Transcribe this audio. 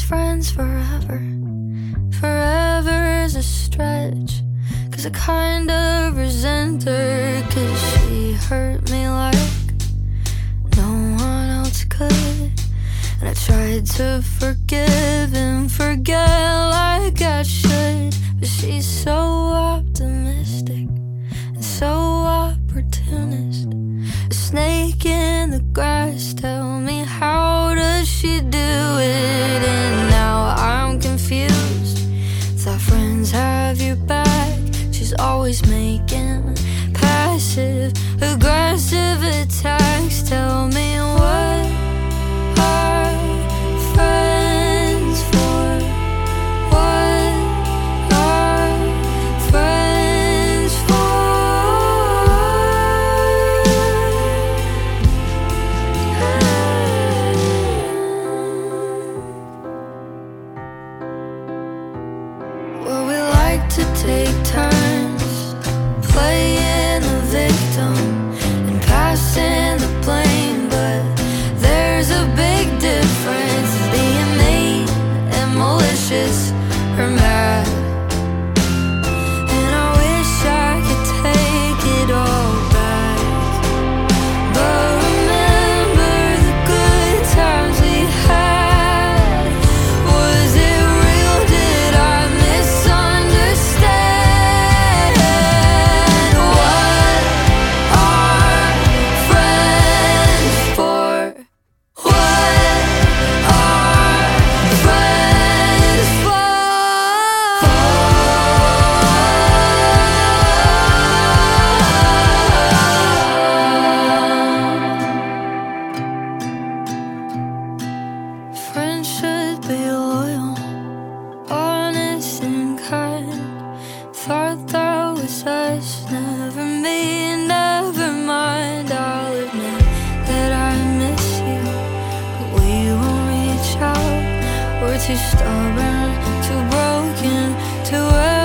friends forever. Forever's a stretch, 'cause I kinda resent her, 'cause she hurt me like no one else could. And I tried to forgive and forget like I should, but she's so optimistic and so opportunist. A snake in the grass, tell me, how does she do it? And now I'm confused. Thought friends have your back, she's always making passive aggressive attacks. Tell me, what are friends for? What are friends for? Well, we like to take turns playing the victim and passing the blame, but there's a big difference being mean and malicious or mad. And I wish I could take it all back, but remember the good times we had. Was it real? Did I misunderstand? What are friends for? What are friends for? Friends should be loyal, honest and kind. Thought that was us, never me, never mind. I'll admit that I miss you, but we won't reach out. We're too stubborn, too broken, too